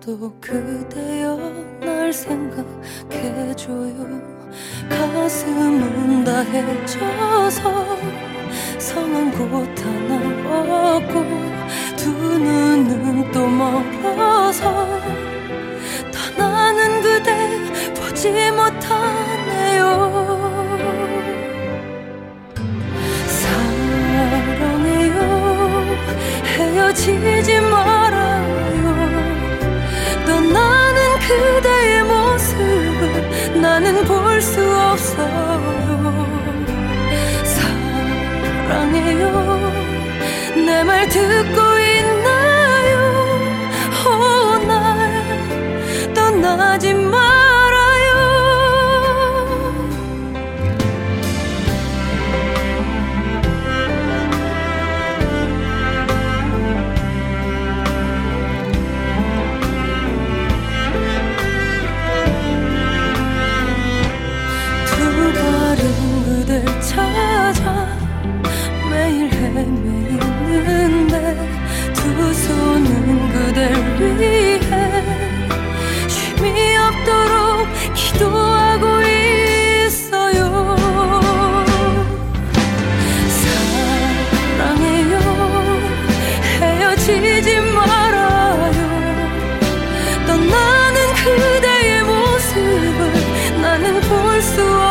또 그대여 날 생각해줘요. 가슴은 다해져서 성한 곳 하나 없고 두 눈은 또 멀어서 떠나는 그대 보지 못하네요. 사랑해요. 헤어지지 말아요. 떠나는 그대의 모습을 나는 볼 수 없어요. 사랑해요. 내 말 듣고 있나요? 날 떠나지 말아요. 두 발은 그댈 찾아 매일 헤매이는데 두 손은 그댈 위해 쉼이 없도록 기도하고 있어요. 사랑해요. 헤어지지 말아요. 떠나는 그대의 모습을 나는 볼 수